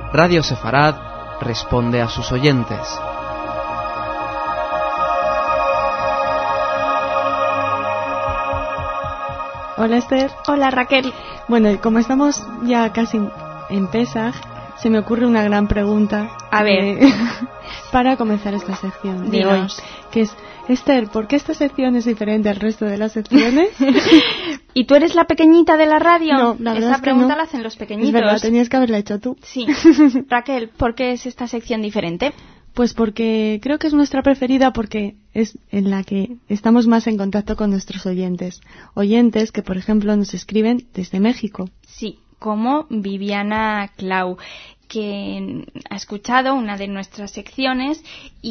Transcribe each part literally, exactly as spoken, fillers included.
Radio Sefarad responde a sus oyentes. Hola Esther. Hola Raquel. Bueno, como estamos ya casi en Pesaj, se me ocurre una gran pregunta. A ver. Eh, para comenzar esta sección de Dinos. hoy, que es, Esther, ¿por qué esta sección es diferente al resto de las secciones? ¿Y tú eres la pequeñita de la radio? No, la verdad Esa es que pregunta no. la hacen los pequeñitos. Es verdad, tenías que haberla hecho tú. Sí. Raquel, ¿por qué es esta sección diferente? Pues porque creo que es nuestra preferida porque es en la que estamos más en contacto con nuestros oyentes. Oyentes que, por ejemplo, nos escriben desde México. Sí, como Viviana Clau, que ha escuchado una de nuestras secciones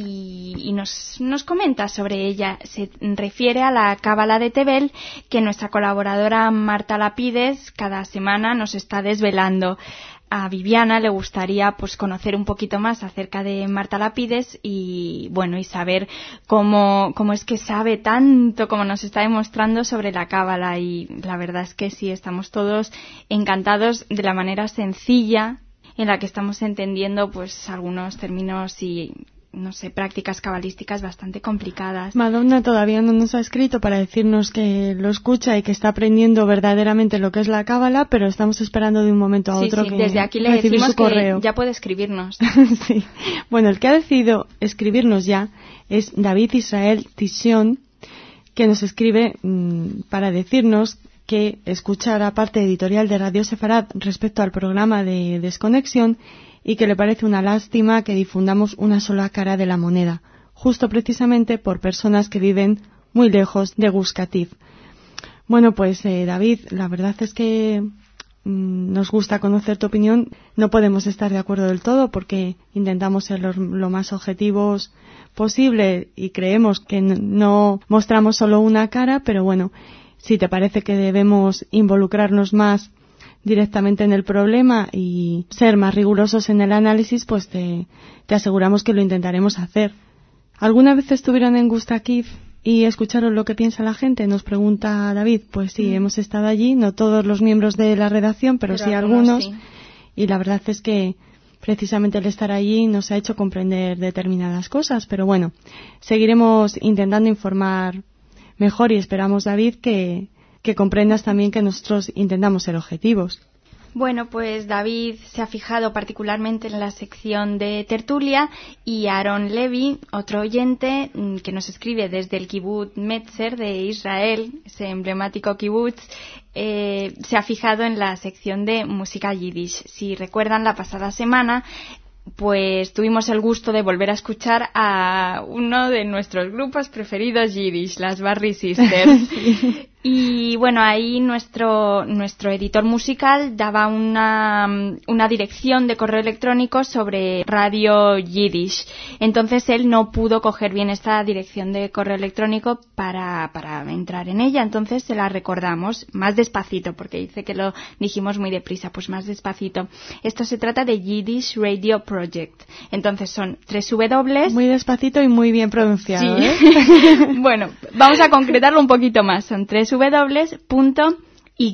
y, y nos, nos comenta sobre ella. Se refiere a la Cábala de Tebel, que nuestra colaboradora Marta Lapides cada semana nos está desvelando. A Viviana le gustaría pues conocer un poquito más acerca de Marta Lapides y bueno y saber cómo, cómo es que sabe tanto como nos está demostrando sobre la Cábala, y la verdad es que sí, estamos todos encantados de la manera sencilla en la que estamos entendiendo pues algunos términos y no sé, prácticas cabalísticas bastante complicadas. Madonna todavía no nos ha escrito para decirnos que lo escucha y que está aprendiendo verdaderamente lo que es la cábala, pero estamos esperando de un momento a sí, otro sí, que desde aquí le recibir decimos su correo. Que ya puede escribirnos. Sí. Bueno, el que ha decidido escribirnos ya es David Israel Tishon, que nos escribe mmm, para decirnos que escucha la parte editorial de Radio Sefarad respecto al programa de Desconexión y que le parece una lástima que difundamos una sola cara de la moneda, justo precisamente por personas que viven muy lejos de Gush Katif. Bueno, pues eh, David, la verdad es que mmm, nos gusta conocer tu opinión. No podemos estar de acuerdo del todo porque intentamos ser lo, lo más objetivos posible y creemos que n- no mostramos solo una cara, pero bueno, si te parece que debemos involucrarnos más directamente en el problema y ser más rigurosos en el análisis, pues te, te aseguramos que lo intentaremos hacer. ¿Alguna vez estuvieron en Gush Katif y escucharon lo que piensa la gente? Nos pregunta David. Pues sí, mm. hemos estado allí, no todos los miembros de la redacción, pero, pero sí algunos. Sí. Y la verdad es que precisamente el estar allí nos ha hecho comprender determinadas cosas. Pero bueno, seguiremos intentando informar mejor y esperamos, David, que que comprendas también que nosotros intentamos ser objetivos. Bueno, pues David se ha fijado particularmente en la sección de tertulia y Aaron Levy, otro oyente que nos escribe desde el Kibbutz Metzer de Israel, ese emblemático kibbutz, eh, se ha fijado en la sección de música yiddish. Si recuerdan, la pasada semana pues tuvimos el gusto de volver a escuchar a uno de nuestros grupos preferidos yiddish, las Barry Sisters. Sí. Y bueno, ahí nuestro nuestro editor musical daba una, una dirección de correo electrónico sobre Radio Yiddish. Entonces él no pudo coger bien esta dirección de correo electrónico para, para entrar en ella. Entonces se la recordamos más despacito, porque dice que lo dijimos muy deprisa, pues más despacito. Esto se trata de Yiddish Radio Project. Entonces son tres W. Muy despacito y muy bien pronunciado. Sí. ¿eh? Bueno, vamos a concretarlo un poquito más. Son tres w punto y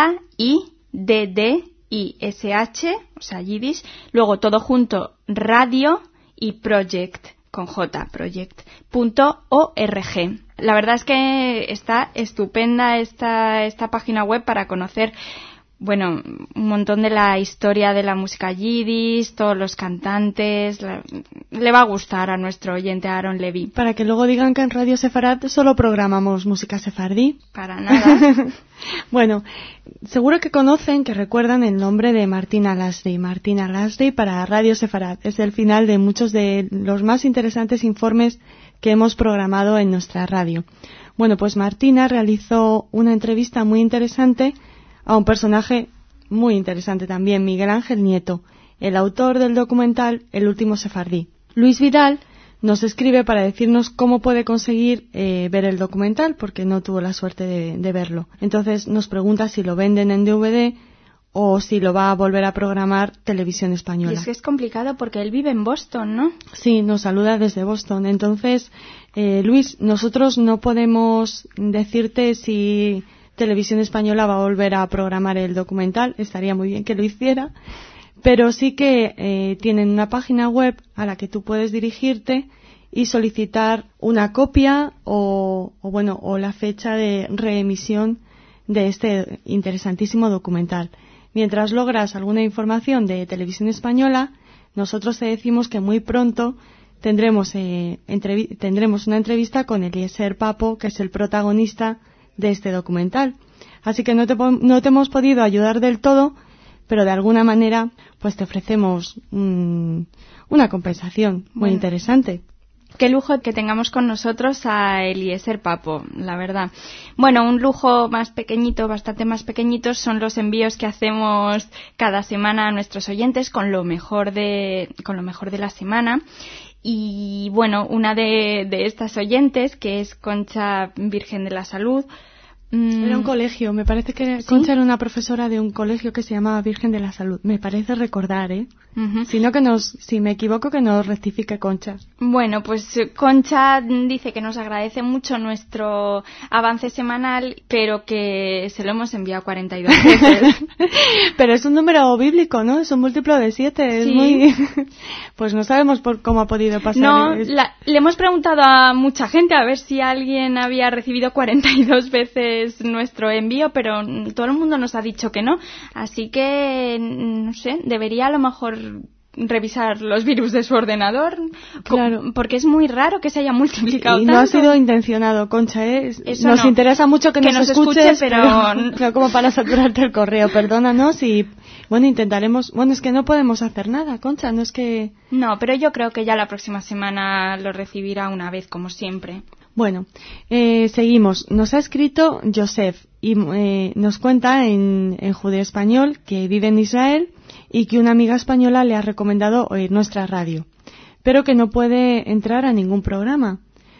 i d d i s h, o sea, Yiddish, luego todo junto, radio y project, con J, project, punto org. La verdad es que está estupenda esta, esta página web para conocer, bueno, un montón de la historia de la música yiddish, todos los cantantes. La, le va a gustar a nuestro oyente Aaron Levy. Para que luego digan que en Radio Sefarad solo programamos música sefardí. Para nada. Bueno, seguro que conocen, que recuerdan el nombre de Martina Lashley. Martina Lashley para Radio Sefarad. Es el final de muchos de los más interesantes informes que hemos programado en nuestra radio. Bueno, pues Martina realizó una entrevista muy interesante a un personaje muy interesante también, Miguel Ángel Nieto, el autor del documental El último sefardí. Luis Vidal nos escribe para decirnos cómo puede conseguir eh, ver el documental, porque no tuvo la suerte de, de verlo. Entonces nos pregunta si lo venden en D V D o si lo va a volver a programar Televisión Española. Y es que es complicado porque él vive en Boston, ¿no? Sí, nos saluda desde Boston. Entonces, eh, Luis, nosotros no podemos decirte si Televisión Española va a volver a programar el documental. Estaría muy bien que lo hiciera, pero sí que eh, tienen una página web a la que tú puedes dirigirte y solicitar una copia o, o bueno o la fecha de reemisión de este interesantísimo documental. Mientras logras alguna información de Televisión Española, nosotros te decimos que muy pronto tendremos eh, entrev- tendremos una entrevista con Eliezer Papo, que es el protagonista de este documental. Así que no te, po- no te hemos podido ayudar del todo, pero de alguna manera pues te ofrecemos un, una compensación muy bueno. interesante. Qué lujo que tengamos con nosotros a Eliezer Papo, la verdad. Bueno, un lujo más pequeñito, bastante más pequeñito, son los envíos que hacemos cada semana a nuestros oyentes con lo mejor de, con lo mejor de la semana. Y bueno, una de, de estas oyentes, que es Concha Virgen de la Salud. Era un colegio, me parece que ¿Sí? Concha era una profesora de un colegio que se llamaba Virgen de la Salud. Me parece recordar, ¿eh? Uh-huh. Si no que nos, si me equivoco que nos rectifique Concha. Bueno, pues Concha dice que nos agradece mucho nuestro avance semanal, pero que se lo hemos enviado cuarenta y dos veces. Pero es un número bíblico, ¿no? Es un múltiplo de siete. Sí. Es muy... Pues no sabemos por cómo ha podido pasar. No, Es... la, le hemos preguntado a mucha gente a ver si alguien había recibido cuarenta y dos veces nuestro envío, pero todo el mundo nos ha dicho que no. Así que, no sé, debería a lo mejor revisar los virus de su ordenador, claro, porque es muy raro que se haya multiplicado y tanto. no ha sido intencionado, Concha, ¿eh? Eso nos no. interesa mucho que, que nos, nos escuches, escuche, pero... pero no como para saturarte el correo. Perdónanos y bueno, intentaremos. Bueno, es que no podemos hacer nada, Concha, no es que... No, pero yo creo que ya la próxima semana lo recibirá una vez, como siempre. Bueno, eh, seguimos. Nos ha escrito Joseph y eh, nos cuenta en, en judeo español que vive en Israel y que una amiga española le ha recomendado oír nuestra radio, pero que no puede entrar a ningún programa.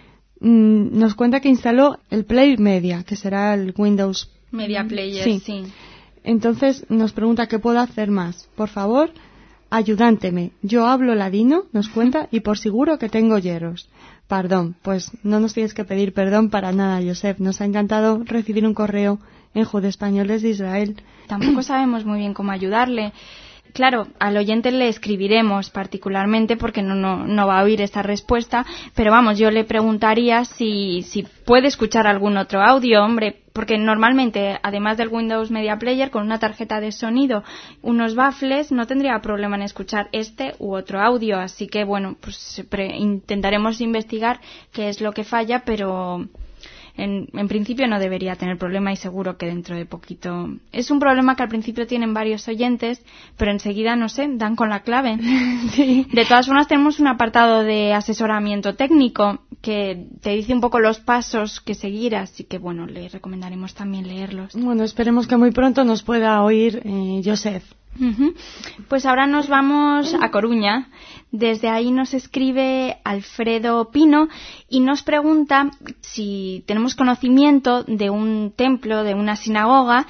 Mm, nos cuenta que instaló el Play Media, que será el Windows Media Player, sí. sí. Entonces nos pregunta qué puedo hacer más. Por favor, ayudánteme. Yo hablo ladino, nos cuenta, y por seguro que tengo hierros. Perdón, pues no nos tienes que pedir perdón para nada, Joseph. Nos ha encantado recibir un correo en judeo español desde Israel. Tampoco sabemos muy bien cómo ayudarle. Claro, al oyente le escribiremos particularmente porque no, no, no va a oír esta respuesta, pero vamos, yo le preguntaría si, si puede escuchar algún otro audio, hombre, porque normalmente, además del Windows Media Player, con una tarjeta de sonido, unos baffles, no tendría problema en escuchar este u otro audio, así que bueno, pues pre- intentaremos investigar qué es lo que falla, pero... En, en principio no debería tener problema y seguro que dentro de poquito... Es un problema que al principio tienen varios oyentes, pero enseguida, no sé, dan con la clave. Sí. De todas formas, tenemos un apartado de asesoramiento técnico que te dice un poco los pasos que seguir, así que, bueno, le recomendaremos también leerlos. Bueno, esperemos que muy pronto nos pueda oír eh, Joseph. Uh-huh. Pues ahora nos vamos a Coruña. Desde ahí nos escribe Alfredo Pino y nos pregunta si tenemos conocimiento de un templo, de una sinagoga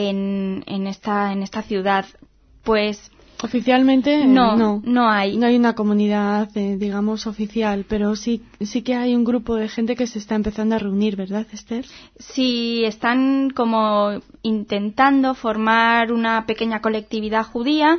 en, en esta en esta ciudad. Pues oficialmente eh, no, no, no hay. No hay una comunidad, eh, digamos, oficial, pero sí, sí que hay un grupo de gente que se está empezando a reunir, ¿verdad, Esther? Sí, están como intentando formar una pequeña colectividad judía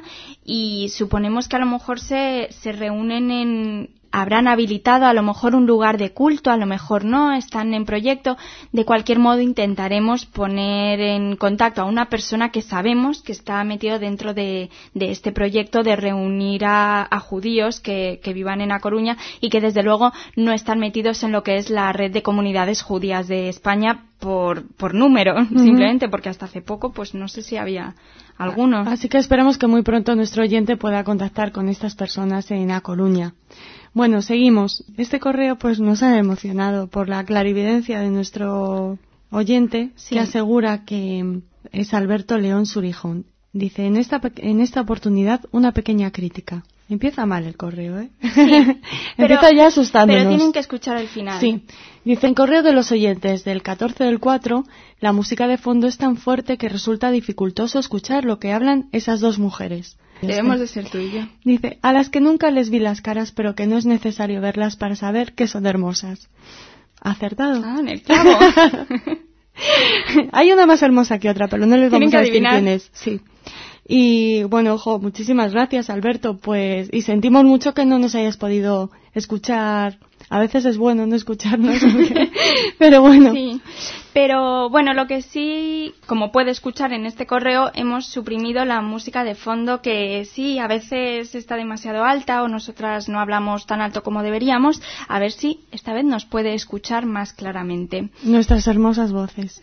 y suponemos que a lo mejor se, se reúnen en... Habrán habilitado a lo mejor un lugar de culto, a lo mejor no, están en proyecto. De cualquier modo intentaremos poner en contacto a una persona que sabemos que está metido dentro de, de este proyecto de reunir a, a judíos que, que vivan en A Coruña y que desde luego no están metidos en lo que es la red de comunidades judías de España por, por número, uh-huh. Simplemente porque hasta hace poco pues no sé si había alguno. Así que esperemos que muy pronto nuestro oyente pueda contactar con estas personas en A Coruña. Bueno, seguimos. Este correo pues nos ha emocionado por la clarividencia de nuestro oyente, sí. Que asegura que es Alberto León Surijón. Dice, en esta, en esta oportunidad una pequeña crítica. Empieza mal el correo, ¿eh? Sí, Empieza pero, ya asustándonos. Pero tienen que escuchar el final. Sí. Dice, en correo de los oyentes del catorce del cuatro, la música de fondo es tan fuerte que resulta dificultoso escuchar lo que hablan esas dos mujeres. Debemos de ser tú y yo. Dice, a las que nunca les vi las caras, pero que no es necesario verlas para saber que son hermosas. Acertado. Ah, en el clavo. Hay una más hermosa que otra, pero no les vamos a decir quién es. Sí. Y bueno, ojo, muchísimas gracias, Alberto, pues, y sentimos mucho que no nos hayas podido escuchar. A veces es bueno no escucharnos, porque... pero bueno. Sí, pero bueno, lo que sí, como puede escuchar en este correo, hemos suprimido la música de fondo, que sí, a veces está demasiado alta o nosotras no hablamos tan alto como deberíamos. A ver si esta vez nos puede escuchar más claramente. Nuestras hermosas voces.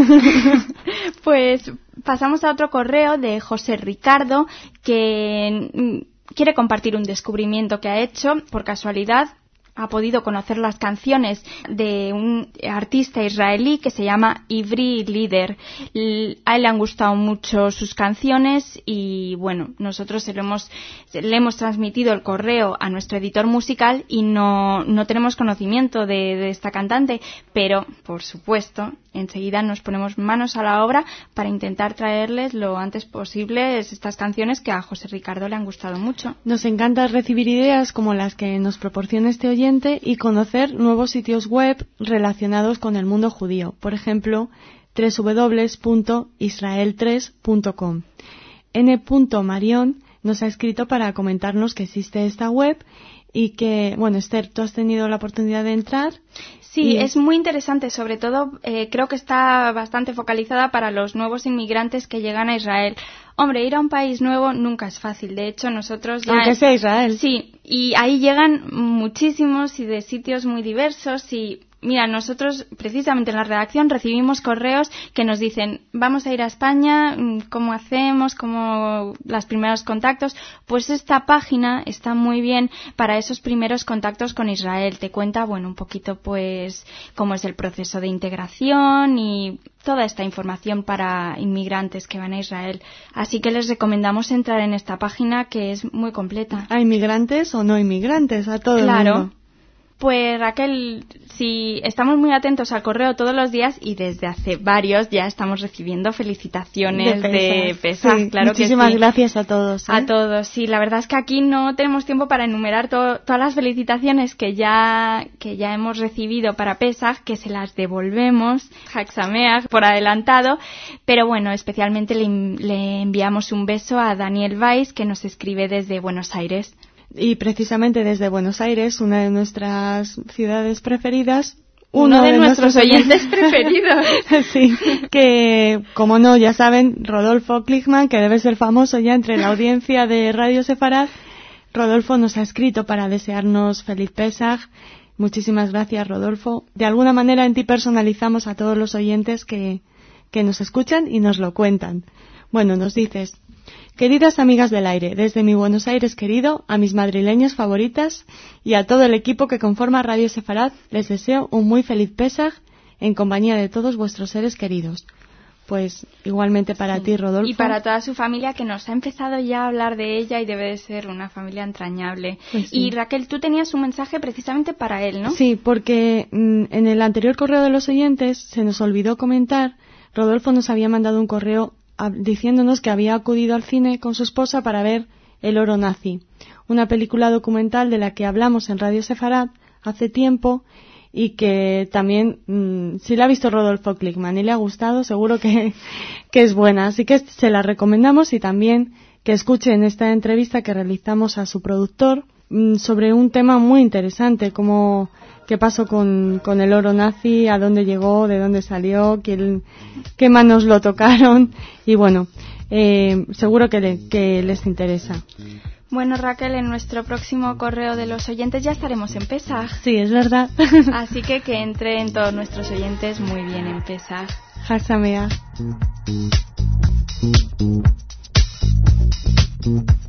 Pues pasamos a otro correo de José Ricardo, que quiere compartir un descubrimiento que ha hecho por casualidad. Ha podido conocer las canciones de un artista israelí que se llama Ivri Lider. A él le han gustado mucho sus canciones y, bueno, nosotros se lo hemos, le hemos transmitido el correo a nuestro editor musical y no, no tenemos conocimiento de, de esta cantante, pero, por supuesto, enseguida nos ponemos manos a la obra para intentar traerles lo antes posible estas canciones que a José Ricardo le han gustado mucho. Nos encanta recibir ideas como las que nos proporciona este oyente y conocer nuevos sitios web relacionados con el mundo judío, por ejemplo, doble u doble u doble u punto israel tres punto com. N. Marión nos ha escrito para comentarnos que existe esta web y que, bueno, Esther, ¿tú has tenido la oportunidad de entrar? Sí, y... es muy interesante, sobre todo eh, creo que está bastante focalizada para los nuevos inmigrantes que llegan a Israel. Hombre, ir a un país nuevo nunca es fácil. De hecho, nosotros ya... Aunque sea Israel. Sí, y ahí llegan muchísimos y de sitios muy diversos y... Mira, nosotros precisamente en la redacción recibimos correos que nos dicen, vamos a ir a España, ¿cómo hacemos? ¿Cómo los primeros contactos? Pues esta página está muy bien para esos primeros contactos con Israel. Te cuenta, bueno, un poquito pues cómo es el proceso de integración y toda esta información para inmigrantes que van a Israel. Así que les recomendamos entrar en esta página que es muy completa. ¿A inmigrantes o no inmigrantes? A todo claro. el mundo. Pues Raquel, si estamos muy atentos al correo todos los días y desde hace varios ya estamos recibiendo felicitaciones de Pesaj, sí, claro que sí. Muchísimas gracias a todos. ¿eh? A todos, sí, la verdad es que aquí no tenemos tiempo para enumerar to- todas las felicitaciones que ya que ya hemos recibido para Pesaj, que se las devolvemos, Hag Sameach, por adelantado, pero bueno, especialmente le, le enviamos un beso a Daniel Weiss, que nos escribe desde Buenos Aires. Y precisamente desde Buenos Aires, una de nuestras ciudades preferidas, uno, uno de, de nuestros, nuestros oyentes preferidos. Sí, que como no, ya saben, Rodolfo Klickman, que debe ser famoso ya entre la audiencia de Radio Sefarad. Rodolfo nos ha escrito para desearnos feliz Pesaj. Muchísimas gracias, Rodolfo. De alguna manera en ti personalizamos a todos los oyentes que, que nos escuchan y nos lo cuentan. Bueno, nos dices... Queridas amigas del aire, desde mi Buenos Aires querido, a mis madrileñas favoritas y a todo el equipo que conforma Radio Sefarad, les deseo un muy feliz Pesaj en compañía de todos vuestros seres queridos. Pues igualmente para sí. ti, Rodolfo. Y para toda su familia, que nos ha empezado ya a hablar de ella y debe de ser una familia entrañable. Pues sí. Y Raquel, tú tenías un mensaje precisamente para él, ¿no? Sí, porque mmm, en el anterior correo de los oyentes se nos olvidó comentar, Rodolfo nos había mandado un correo diciéndonos que había acudido al cine con su esposa para ver El oro nazi, una película documental de la que hablamos en Radio Sefarad hace tiempo y que también, mmm, si la ha visto Rodolfo Klickman y le ha gustado, seguro que, que es buena. Así que se la recomendamos y también que escuchen esta entrevista que realizamos a su productor mmm, sobre un tema muy interesante, como... qué pasó con, con el oro nazi, a dónde llegó, de dónde salió, quién, qué manos lo tocaron y bueno, eh, seguro que, le, que les interesa. Bueno, Raquel, en nuestro próximo correo de los oyentes ya estaremos en Pesaj. Sí, es verdad. Así que que entren todos nuestros oyentes muy bien en Pesaj. Hag Sameach.